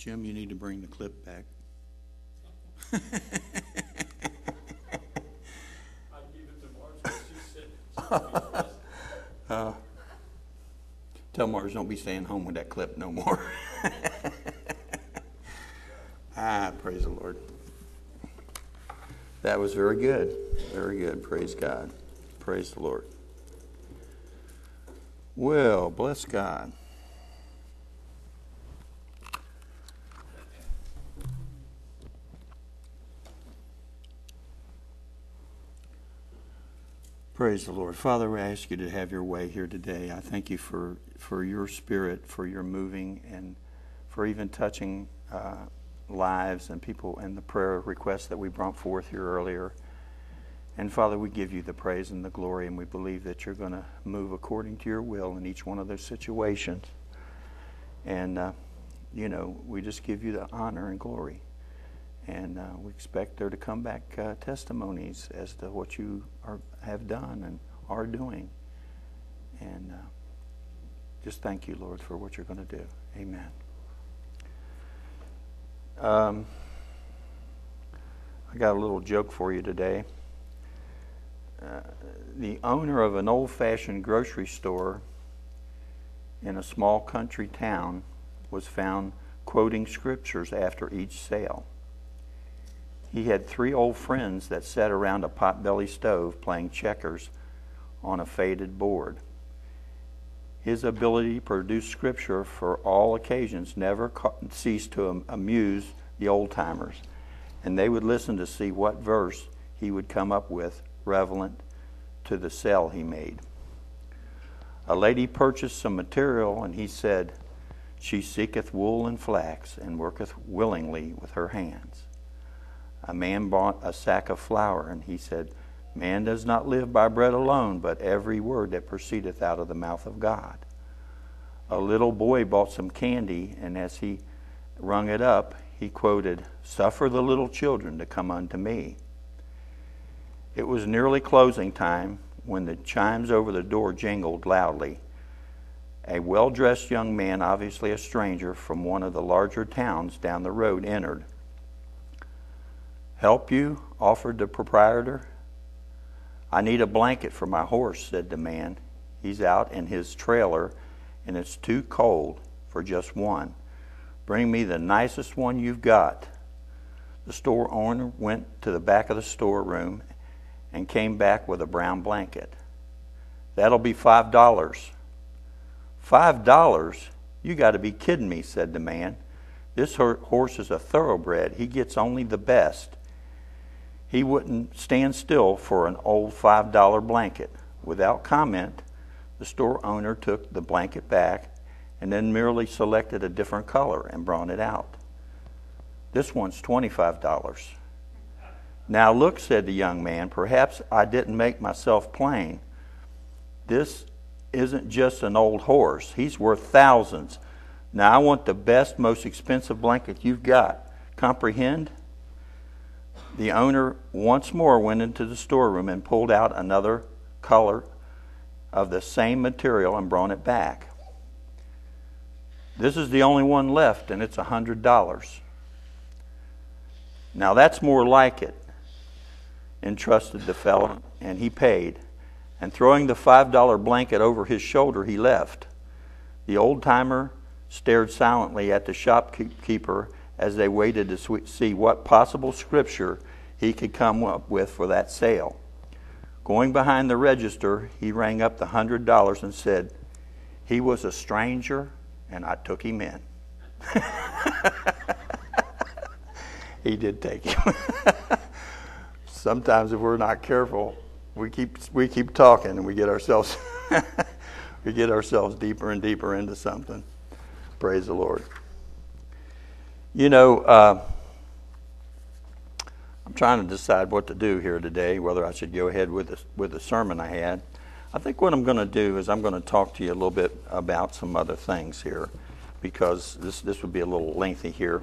Jim, you need to bring the clip back. I gave it to Marge, but she said, Tell Mars don't be staying home with that clip no more. Praise the Lord. That was very good. Very good. Praise God. Praise the Lord. Well, bless God. Praise the Lord. Father, we ask you to have your way here today. I thank you for your spirit, for your moving, and for even touching lives and people and the prayer requests that we brought forth here earlier. And Father, we give you the praise and the glory, and we believe that you're going to move according to your will in each one of those situations. And, we just give you the honor and glory. And we expect there to come back testimonies as to what you have done and are doing. And just thank you, Lord, for what you're going to do. Amen. I got a little joke for you today. The owner of an old-fashioned grocery store in a small country town was found quoting scriptures after each sale. He had 3 old friends that sat around a potbelly stove playing checkers on a faded board. His ability to produce scripture for all occasions never ceased to amuse the old-timers, and they would listen to see what verse he would come up with relevant to the sale he made. A lady purchased some material, and he said, "She seeketh wool and flax, and worketh willingly with her hands." A man bought a sack of flour, and he said, "Man does not live by bread alone, but every word that proceedeth out of the mouth of God." A little boy bought some candy, and as he rung it up, he quoted, "Suffer the little children to come unto me." It was nearly closing time when the chimes over the door jingled loudly. A well-dressed young man, obviously a stranger from one of the larger towns down the road, entered. "Help you?" offered the proprietor. "I need a blanket for my horse," said the man. "He's out in his trailer, and it's too cold for just one. Bring me the nicest one you've got." The store owner went to the back of the storeroom and came back with a brown blanket. "That'll be $5. $5? You got to be kidding me," said the man. "This horse is a thoroughbred. He gets only the best. He wouldn't stand still for an old $5 blanket." Without comment, the store owner took the blanket back and then merely selected a different color and brought it out. "This one's $25. "Now look," said the young man, "perhaps I didn't make myself plain. This isn't just an old horse. He's worth thousands. Now I want the best, most expensive blanket you've got. Comprehend?" The owner once more went into the storeroom and pulled out another color of the same material and brought it back. "This is the only one left, and it's $100. "Now that's more like it," entrusted the fellow, and he paid. And throwing the $5 blanket over his shoulder, he left. The old-timer stared silently at the shopkeeper as they waited to see what possible scripture he could come up with for that sale. Going behind the register, he rang up the $100 and said, "He was a stranger, and I took him in." He did take him. Sometimes if we're not careful, we keep talking and we get ourselves deeper and deeper into something. Praise the Lord. I'm trying to decide what to do here today, whether I should go ahead with the sermon I had. I think what I'm going to do is I'm going to talk to you a little bit about some other things here, because this would be a little lengthy here.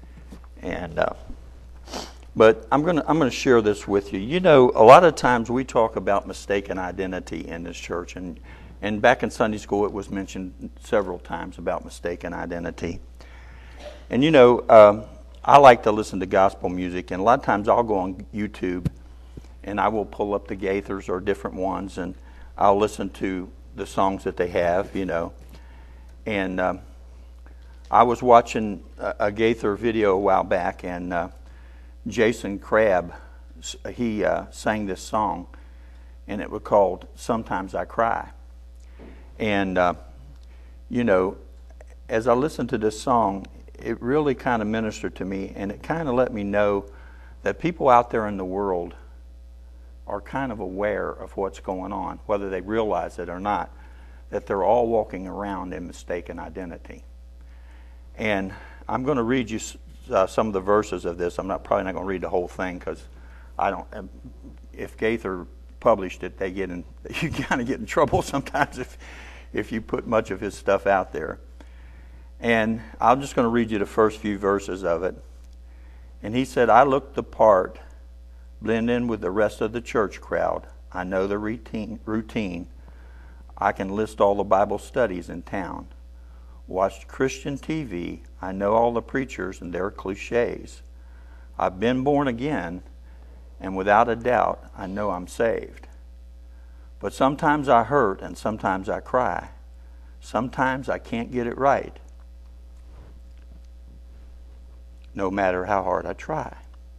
But I'm going to share this with you. A lot of times we talk about mistaken identity in this church, and back in Sunday school it was mentioned several times about mistaken identity. And I like to listen to gospel music, and a lot of times I'll go on YouTube and I will pull up the Gaithers or different ones, and I'll listen to the songs that they have, And I was watching a Gaither video a while back, and Jason Crabb, he sang this song, and it was called "Sometimes I Cry." And as I listened to this song, it really kind of ministered to me, and it kind of let me know that people out there in the world are kind of aware of what's going on, whether they realize it or not, that they're all walking around in mistaken identity. And I'm going to read you some of the verses of this. I'm probably not going to read the whole thing, because I don't. If Gaither published it, you kind of get in trouble sometimes if you put much of his stuff out there. And I'm just going to read you the first few verses of it. And he said, "I look the part, blend in with the rest of the church crowd. I know the routine. I can list all the Bible studies in town. Watched Christian TV. I know all the preachers and their cliches. I've been born again, and without a doubt, I know I'm saved. But sometimes I hurt and sometimes I cry. Sometimes I can't get it right, no matter how hard I try.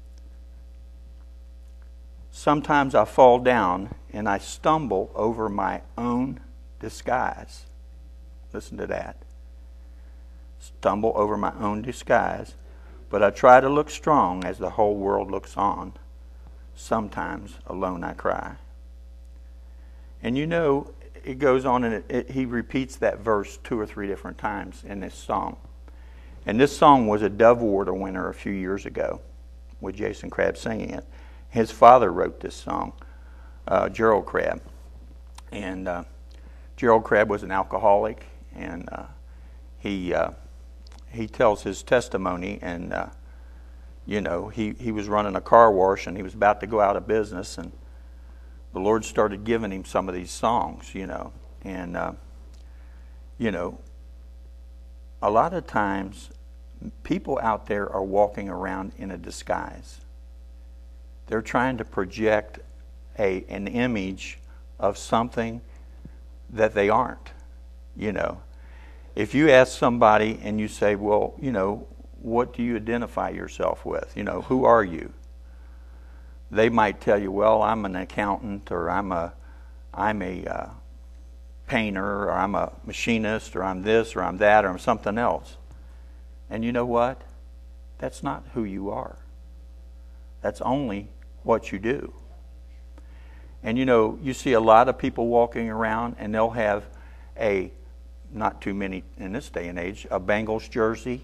Sometimes I fall down and I stumble over my own disguise." Listen to that. Stumble over my own disguise. "But I try to look strong as the whole world looks on. Sometimes alone I cry." And it goes on, and he repeats that verse 2 or 3 different times in this song. And this song was a Dove Award winner a few years ago, with Jason Crabb singing it. His father wrote this song, Gerald Crabb. And Gerald Crabb was an alcoholic, and he tells his testimony, and he was running a car wash, and he was about to go out of business, and the Lord started giving him some of these songs, and a lot of times people out there are walking around in a disguise. They're trying to project an image of something that they aren't. If you ask somebody and you say, "Well, what do you identify yourself with? Who are you?" They might tell you, "Well, I'm an accountant, or I'm a painter, or I'm a machinist, or I'm this, or I'm that, or I'm something else." And you know what? That's not who you are. That's only what you do. And you see a lot of people walking around, and they'll have not too many in this day and age, a Bengals jersey.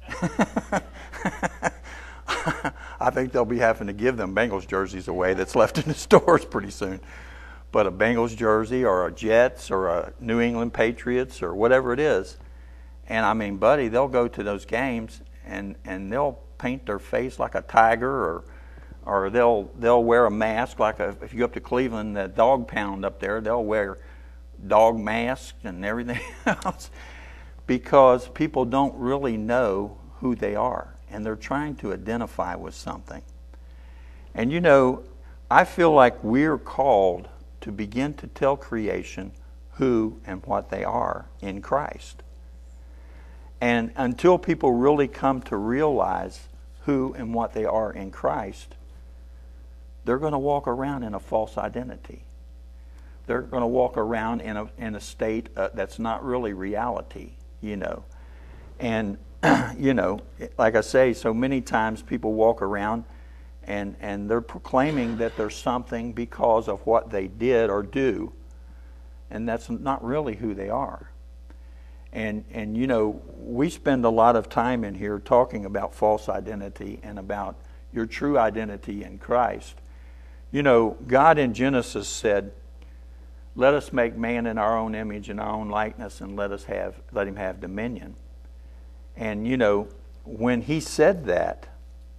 I think they'll be having to give them Bengals jerseys away that's left in the stores pretty soon. But a Bengals jersey, or a Jets, or a New England Patriots, or whatever it is. And buddy, they'll go to those games and they'll paint their face like a tiger, or they'll wear a mask if you go up to Cleveland, the dog pound up there, they'll wear dog masks and everything else, because people don't really know who they are, and they're trying to identify with something. And I feel like we're called to begin to tell creation who and what they are in Christ. And until people really come to realize who and what they are in Christ, they're going to walk around in a false identity. They're going to walk around in a state that's not really reality, And, like I say, so many times people walk around and they're proclaiming that there's something because of what they did or do, and that's not really who they are. And we spend a lot of time in here talking about false identity and about your true identity in Christ. God in Genesis said, "Let us make man in our own image and our own likeness, and let him have dominion." And when he said that,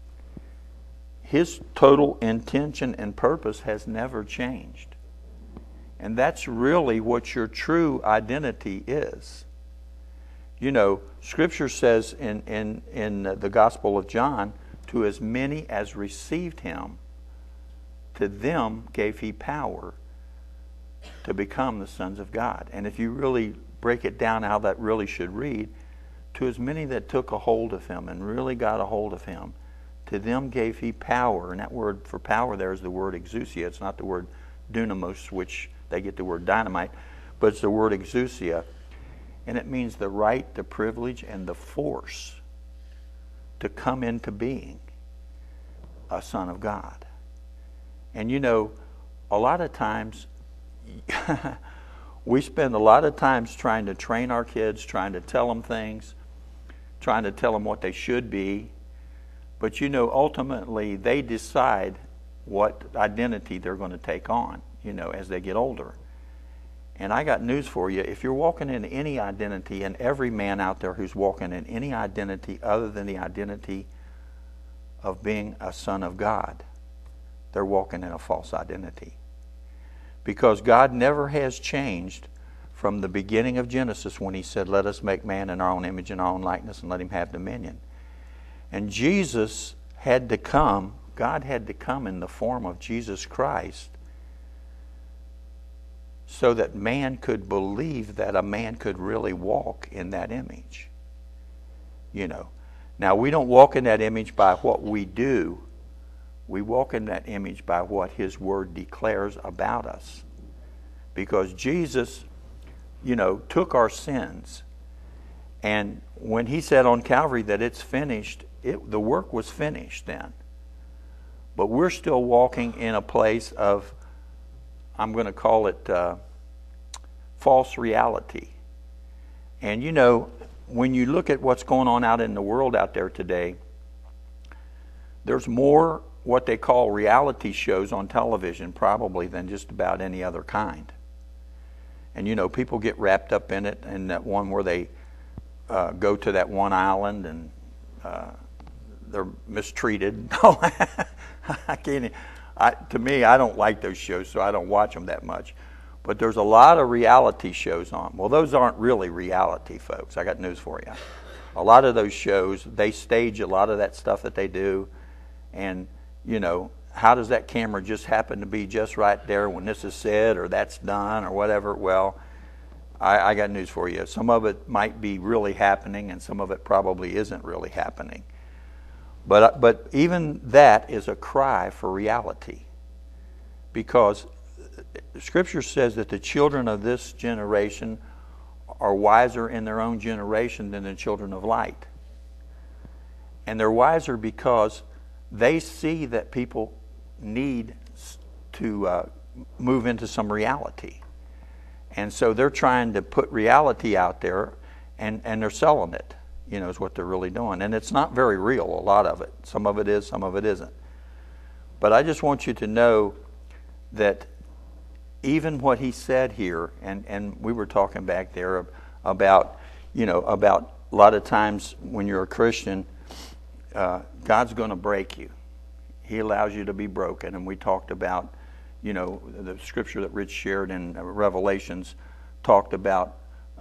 his total intention and purpose has never changed. And that's really what your true identity is. You know, Scripture says in the Gospel of John, to as many as received him, to them gave he power to become the sons of God. And if you really break it down how that really should read, to as many that took a hold of him and really got a hold of him, to them gave he power. And that word for power there is the word exousia. It's not the word dunamos, which they get the word dynamite, but it's the word exousia. And it means the right, the privilege, and the force to come into being a son of God. And you know, a lot of times, we spend a lot of times trying to train our kids, trying to tell them things, trying to tell them what they should be. But you know, ultimately, they decide what identity they're going to take on, you know, as they get older. And I got news for you. If you're walking in any identity, and every man out there who's walking in any identity other than the identity of being a son of God, they're walking in a false identity. Because God never has changed from the beginning of Genesis when he said, let us make man in our own image and our own likeness and let him have dominion. And Jesus had to come, God had to come in the form of Jesus Christ so that man could believe that a man could really walk in that image. You know. Now, we don't walk in that image by what we do. We walk in that image by what his word declares about us. Because Jesus, you know, took our sins. And when he said on Calvary that it's finished, the work was finished then. But we're still walking in a place of, I'm going to call it false reality. And you know, when you look at what's going on out in the world out there today, there's more what they call reality shows on television probably than just about any other kind. And you know, people get wrapped up in it, and that one where they go to that one island and they're mistreated. To me, I don't like those shows, so I don't watch them that much. But there's a lot of reality shows on. Well, those aren't really reality, folks. I got news for you. A lot of those shows, they stage a lot of that stuff that they do. And, you know, how does that camera just happen to be just right there when this is said or that's done or whatever? Well, I got news for you. Some of it might be really happening and some of it probably isn't really happening. But even that is a cry for reality. Because Scripture says that the children of this generation are wiser in their own generation than the children of light. And they're wiser because they see that people need to move into some reality. And so they're trying to put reality out there, and they're selling it, you know, is what they're really doing. And it's not very real, a lot of it. Some of it is, some of it isn't. But I just want you to know that even what he said here, and we were talking back there about, you know, about a lot of times when you're a Christian, God's going to break you. He allows you to be broken. And we talked about, you know, the scripture that Rich shared in Revelations talked about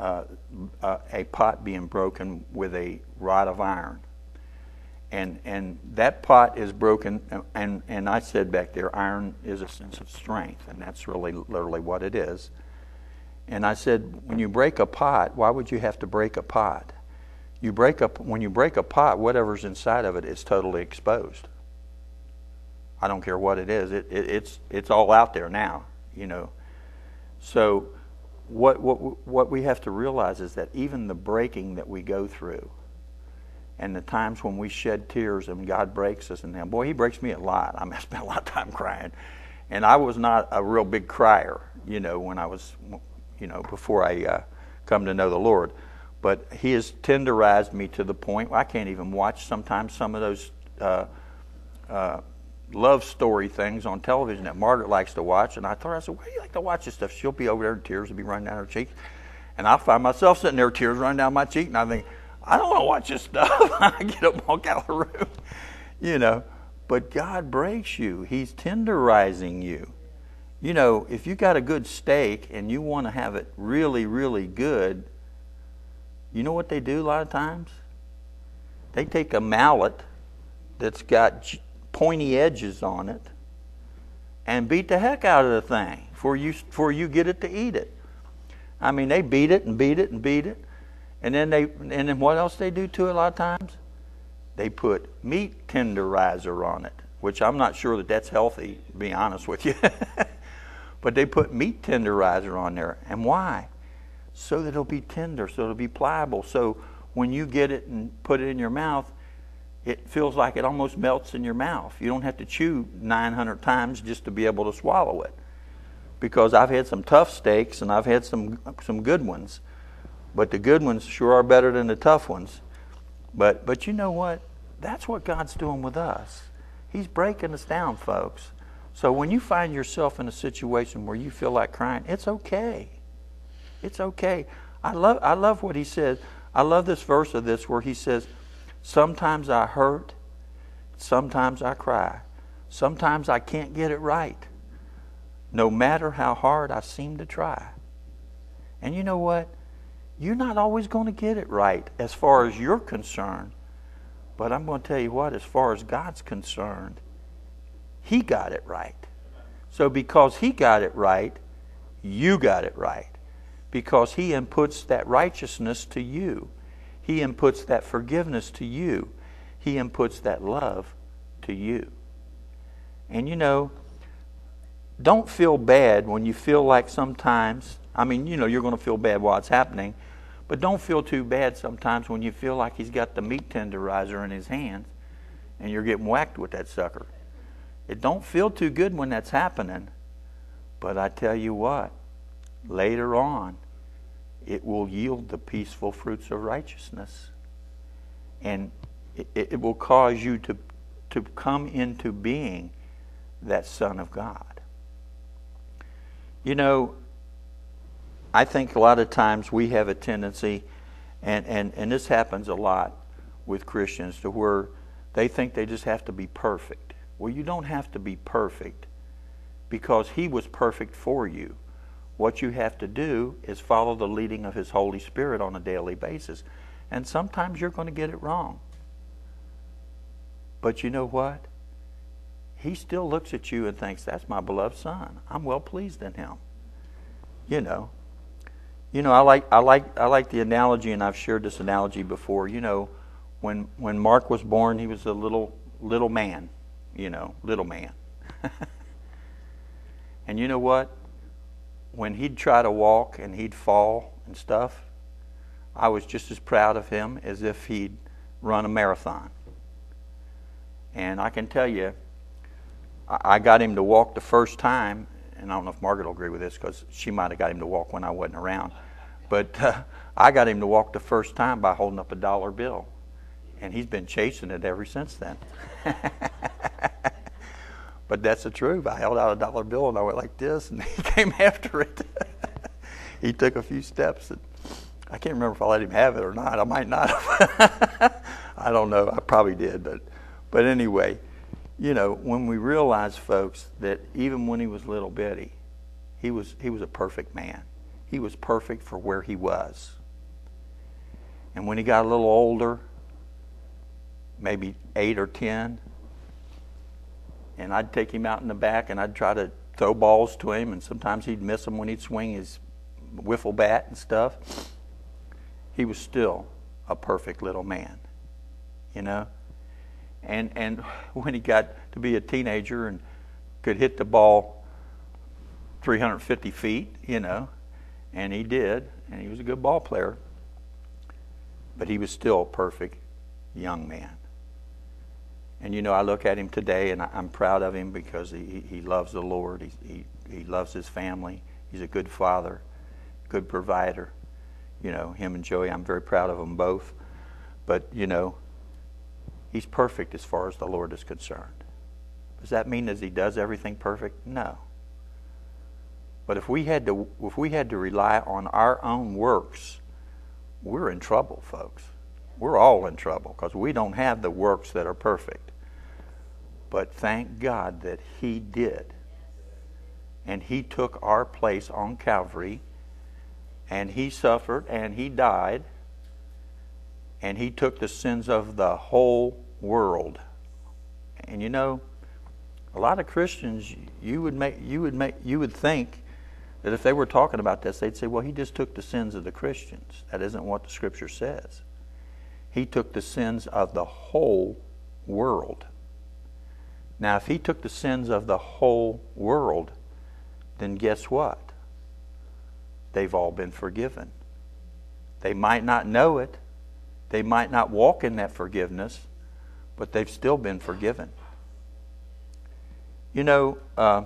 a pot being broken with a rod of iron. And that pot is broken, and I said back there, iron is a sense of strength, and that's really literally what it is. And I said, when you break a pot, why would you have to break a pot? When you break a pot, whatever's inside of it is totally exposed. I don't care what it is. It's all out there now, you know. So what we have to realize is that even the breaking that we go through, and the times when we shed tears and God breaks us, and then, boy, he breaks me a lot. I mean, I spent a lot of time crying. And I was not a real big crier, you know, when I was, you know, before I come to know the Lord. But he has tenderized me to the point where I can't even watch sometimes some of those love story things on television that Margaret likes to watch. And I said, why do you like to watch this stuff? She'll be over there and tears will be running down her cheeks. And I'll find myself sitting there, tears running down my cheek, and I think, I don't want to watch this stuff. I get up and walk out of the room, you know. But God breaks you. He's tenderizing you. You know, if you got a good steak and you want to have it really, really good, You know what they do a lot of times? They take a mallet that's got pointy edges on it and beat the heck out of the thing before you get it to eat it. I mean, they beat it and beat it and beat it. And then what else they do to it a lot of times? They put meat tenderizer on it, which I'm not sure that that's healthy, to be honest with you. But they put meat tenderizer on there. And why? So that it'll be tender, so it'll be pliable. So when you get it and put it in your mouth, it feels like it almost melts in your mouth. You don't have to chew 900 times just to be able to swallow it. Because I've had some tough steaks and I've had some good ones. But the good ones sure are better than the tough ones. But you know what? That's what God's doing with us. He's breaking us down, folks. So when you find yourself in a situation where you feel like crying, it's okay. It's okay. I love what he says. I love this verse of this where he says, sometimes I hurt, sometimes I cry. Sometimes I can't get it right, no matter how hard I seem to try. And you know what? You're not always going to get it right as far as you're concerned. But I'm going to tell you what, as far as God's concerned, He got it right. So because He got it right, you got it right. Because He inputs that righteousness to you. He inputs that forgiveness to you. He inputs that love to you. And you know, don't feel bad when you feel like sometimes, I mean, you know, you're going to feel bad while it's happening, but don't feel too bad sometimes when you feel like he's got the meat tenderizer in his hands and you're getting whacked with that sucker. It don't feel too good when that's happening, but I tell you what, later on, it will yield the peaceful fruits of righteousness. And it will cause you to come into being that Son of God. You know, I think a lot of times we have a tendency, and this happens a lot with Christians, to where they think they just have to be perfect. Well, you don't have to be perfect because He was perfect for you. What you have to do is follow the leading of His Holy Spirit on a daily basis. And sometimes you're going to get it wrong. But you know what? He still looks at you and thinks, that's my beloved Son. I'm well pleased in Him. You know, I like the analogy, and I've shared this analogy before. You know, when Mark was born, he was a little man. You know, little man. And you know what? When he'd try to walk and he'd fall and stuff, I was just as proud of him as if he'd run a marathon. And I can tell you, I got him to walk the first time, and I don't know if Margaret will agree with this because she might have got him to walk when I wasn't around. But I got him to walk the first time by holding up a dollar bill. And he's been chasing it ever since then. But that's the truth. I held out a dollar bill and I went like this, and he came after it. He took a few steps. And I can't remember if I let him have it or not. I might not have. I don't know. I probably did. But anyway, you know, when we realize, folks, that even when he was little bitty, he was a perfect man. He was perfect for where he was. And when he got a little older, maybe 8 or 10, and I'd take him out in the back and I'd try to throw balls to him, and sometimes he'd miss them when he'd swing his wiffle bat and stuff. He was still a perfect little man, you know. And when he got to be a teenager and could hit the ball 350 feet, you know, and he did, and he was a good ball player, but he was still a perfect young man. And you know, I look at him today, and I'm proud of him because he loves the Lord. He loves his family. He's a good father, good provider. You know, him and Joey, I'm very proud of them both. But you know, he's perfect as far as the Lord is concerned. Does that mean that he does everything perfect? No. But if we had to rely on our own works, we're in trouble, folks. We're all in trouble because we don't have the works that are perfect. But thank God that He did. And He took our place on Calvary, and He suffered and He died And he took the sins of the whole world. And you know, a lot of Christians, you would think that if they were talking about this, they'd say, well, he just took the sins of the Christians. That isn't what the Scripture says. He took the sins of the whole world. Now, if he took the sins of the whole world, then guess what? They've all been forgiven. They might not know it. They might not walk in that forgiveness, but they've still been forgiven. You know,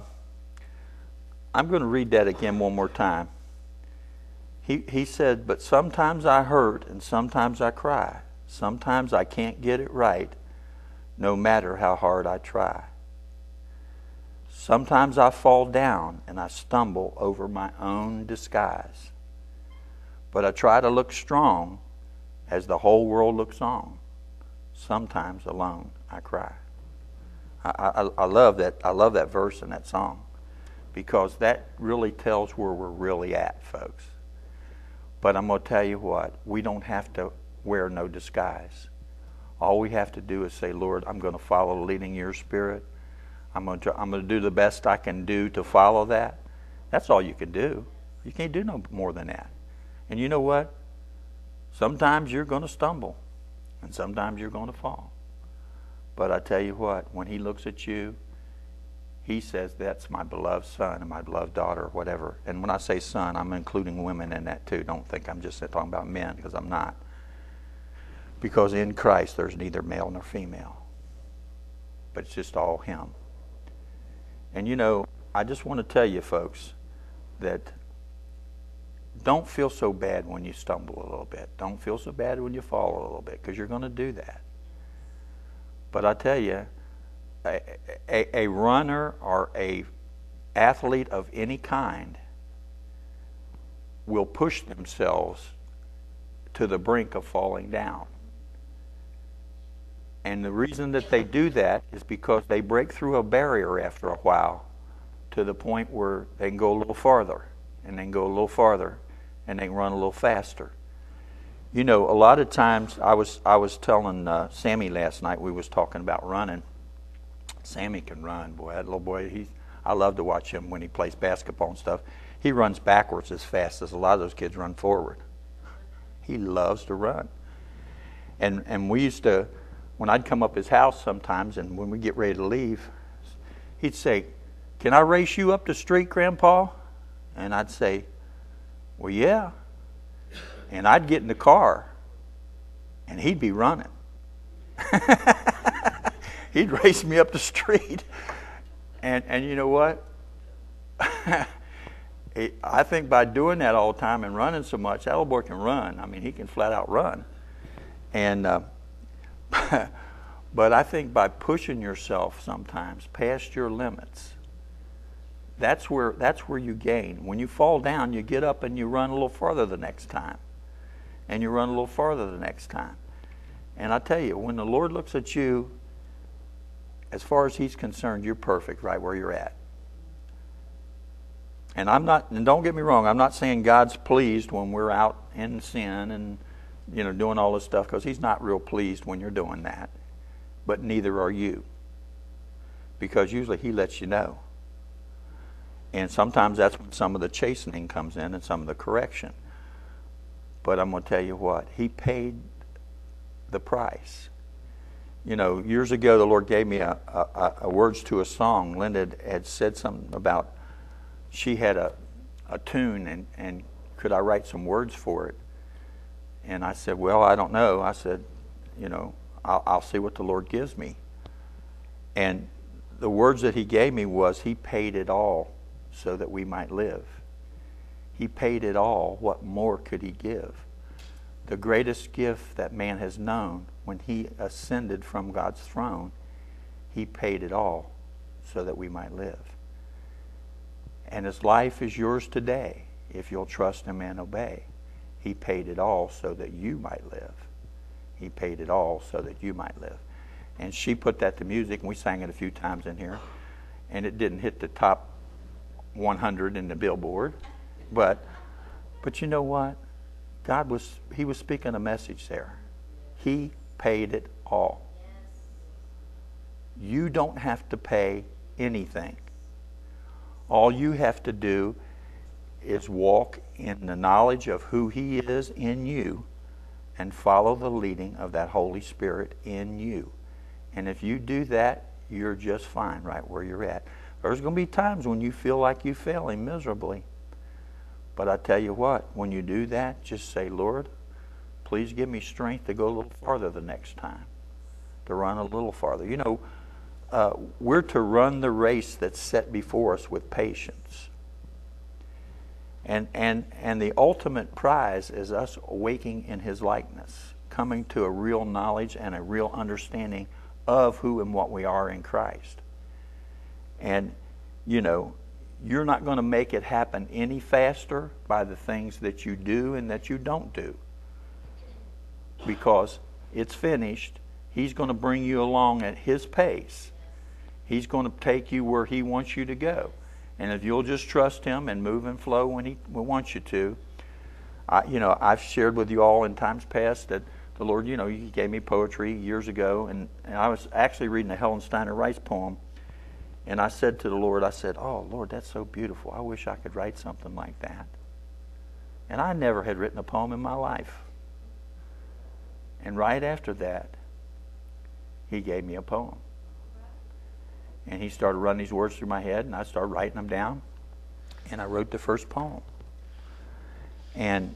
I'm going to read that again one more time. He said, but sometimes I hurt and sometimes I cry. Sometimes I can't get it right, no matter how hard I try. Sometimes I fall down and I stumble over my own disguise. But I try to look strong as the whole world looks on. Sometimes alone I cry. I love that. I love that verse in that song, because that really tells where we're really at, folks. But I'm going to tell you what, we don't have to wear no disguise. All we have to do is say, Lord, I'm going to follow the leading of your Spirit. I'm going to do the best I can do to follow that. That's all you can do. You can't do no more than that. And you know what? Sometimes you're going to stumble, and sometimes you're going to fall. But I tell you what, when he looks at you, he says, that's my beloved son and my beloved daughter, or whatever. And when I say son, I'm including women in that too. Don't think I'm just talking about men, because I'm not. Because in Christ, there's neither male nor female. But it's just all him. And you know, I just want to tell you, folks, that don't feel so bad when you stumble a little bit. Don't feel so bad when you fall a little bit, because you're going to do that. But I tell you, a runner or a athlete of any kind will push themselves to the brink of falling down. And the reason that they do that is because they break through a barrier after a while to the point where they can go a little farther, and they can go a little farther, and they can run a little faster. You know, a lot of times, I was telling Sammy last night, we was talking about running. Sammy can run, boy. That little boy, I love to watch him when he plays basketball and stuff. He runs backwards as fast as a lot of those kids run forward. He loves to run. And we used to, when I'd come up his house sometimes, and when we get ready to leave, he'd say, "Can I race you up the street, Grandpa?" And I'd say, "Well, yeah." And I'd get in the car, and he'd be running. He'd race me up the street. And you know what? I think by doing that all the time and running so much, that little boy can run. I mean, he can flat out run. And but I think by pushing yourself sometimes past your limits, that's where you gain. When you fall down, you get up and you run a little farther the next time. And you run a little farther the next time. And I tell you, when the Lord looks at you, as far as he's concerned, you're perfect right where you're at. And don't get me wrong, I'm not saying God's pleased when we're out in sin and doing all this stuff, because he's not real pleased when you're doing that. But neither are you. Because usually he lets you know. And sometimes that's when some of the chastening comes in and some of the correction. But I'm going to tell you what, he paid the price. Years ago, the Lord gave me a words to a song. Linda had said something about, she had a tune, and could I write some words for it? And I said, well, I don't know. I said, I'll see what the Lord gives me. And the words that he gave me was, he paid it all so that we might live. He paid it all. What more could he give? The greatest gift that man has known, when he ascended from God's throne, he paid it all so that we might live. And his life is yours today if you'll trust him and obey. He paid it all so that you might live. He paid it all so that you might live. And she put that to music, and we sang it a few times in here. And it didn't hit the top 100 in the Billboard. But you know what? He was speaking a message there. He paid it all. You don't have to pay anything. All you have to do is walk in the knowledge of who He is in you and follow the leading of that Holy Spirit in you. And if you do that, you're just fine right where you're at. There's going to be times when you feel like you're failing miserably. But I tell you what, when you do that, just say, Lord, please give me strength to go a little farther the next time, to run a little farther. You know, we're to run the race that's set before us with patience. And the ultimate prize is us awaking in His likeness, coming to a real knowledge and a real understanding of who and what we are in Christ. And, you know, you're not going to make it happen any faster by the things that you do and that you don't do. Because it's finished. He's going to bring you along at His pace. He's going to take you where He wants you to go. And if you'll just trust Him and move and flow when He wants you to. I've shared with you all in times past that the Lord, He gave me poetry years ago. And I was actually reading a Helen Steiner Rice poem. And I said to the Lord, oh, Lord, that's so beautiful. I wish I could write something like that. And I never had written a poem in my life. And right after that, He gave me a poem. And He started running these words through my head, and I started writing them down. And I wrote the first poem. And,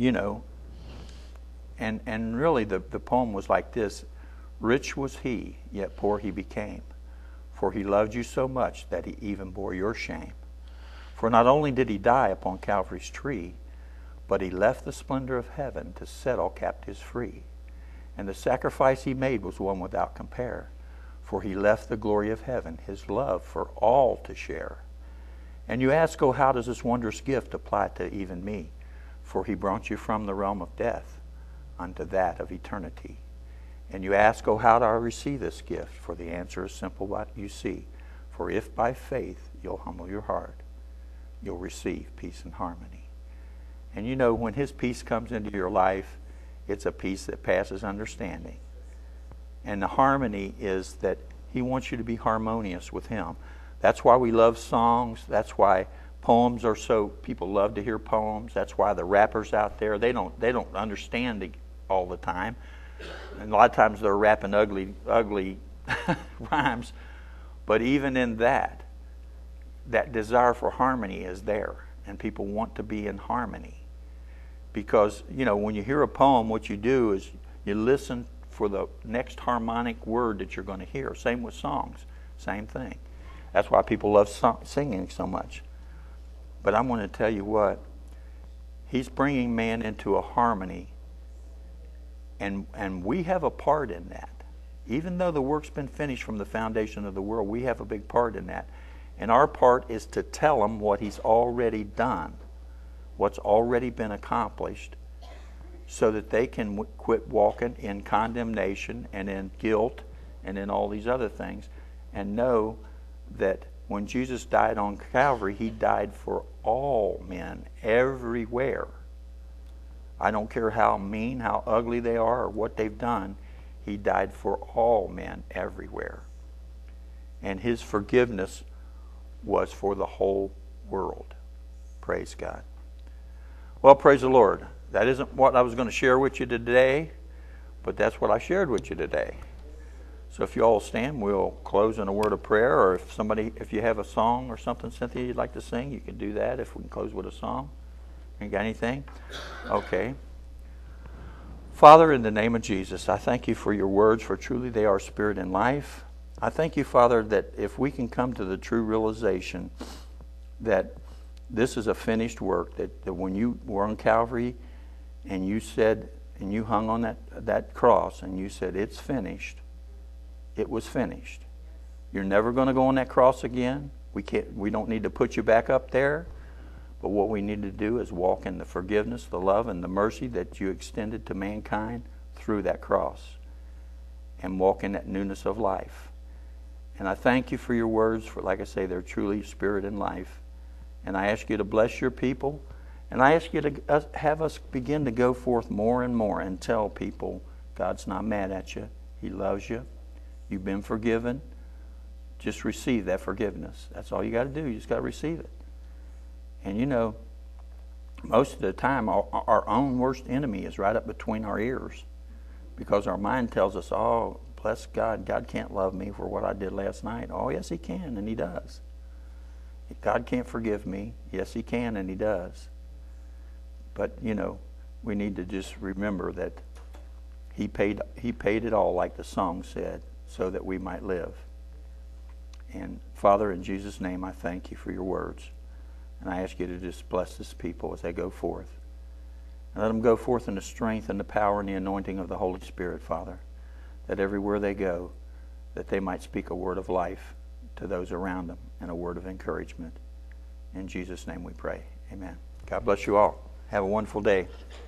and really the poem was like this. Rich was He, yet poor He became. For He loved you so much that He even bore your shame. For not only did He die upon Calvary's tree, but He left the splendor of heaven to set all captives free. And the sacrifice He made was one without compare. For He left the glory of heaven, His love for all to share. And you ask, oh, how does this wondrous gift apply to even me? For He brought you from the realm of death unto that of eternity. And you ask, oh, how do I receive this gift? For the answer is simple, what you see. For if by faith you'll humble your heart, you'll receive peace and harmony. And when His peace comes into your life, it's a peace that passes understanding. And the harmony is that He wants you to be harmonious with Him. That's why we love songs. That's why poems are so, people love to hear poems. That's why the rappers out there, they don't understand it all the time. And a lot of times they're rapping ugly rhymes. But even in that desire for harmony is there. And people want to be in harmony. Because, when you hear a poem, what you do is you listen for the next harmonic word that you're going to hear. Same with songs. Same thing. That's why people love singing so much. But I'm going to tell you what. He's bringing man into a harmony. And we have a part in that. Even though the work's been finished from the foundation of the world, we have a big part in that. And our part is to tell Him what He's already done, what's already been accomplished, so that they can quit walking in condemnation and in guilt and in all these other things, and know that when Jesus died on Calvary, He died for all men everywhere. I don't care how mean, how ugly they are, or what they've done. He died for all men everywhere. And His forgiveness was for the whole world. Praise God. Well, praise the Lord. That isn't what I was going to share with you today, but that's what I shared with you today. So if you all stand, we'll close in a word of prayer, or if you have a song or something, Cynthia, you'd like to sing, you can do that if we can close with a song. You got anything? Okay. Father, in the name of Jesus, I thank You for Your words, for truly they are spirit and life. I thank You, Father, that if we can come to the true realization that this is a finished work, that when You were on Calvary and You said, and You hung on that cross and You said, it's finished, it was finished. You're never going to go on that cross again. We don't need to put You back up there. But what we need to do is walk in the forgiveness, the love, and the mercy that You extended to mankind through that cross. And walk in that newness of life. And I thank You for Your words, for like I say, they're truly spirit and life. And I ask You to bless Your people. And I ask You to have us begin to go forth more and more and tell people God's not mad at you. He loves you. You've been forgiven. Just receive that forgiveness. That's all you got to do. You just got to receive it. And you know, most of the time, our own worst enemy is right up between our ears, because our mind tells us, oh, bless God, God can't love me for what I did last night. Oh, yes, He can, and He does. God can't forgive me. Yes, He can, and He does. But, you know, we need to just remember that He paid it all, like the song said, so that we might live. And Father, in Jesus' name, I thank You for Your words. And I ask You to just bless this people as they go forth. And let them go forth in the strength and the power and the anointing of the Holy Spirit, Father. That everywhere they go, that they might speak a word of life to those around them and a word of encouragement. In Jesus' name we pray. Amen. God bless you all. Have a wonderful day.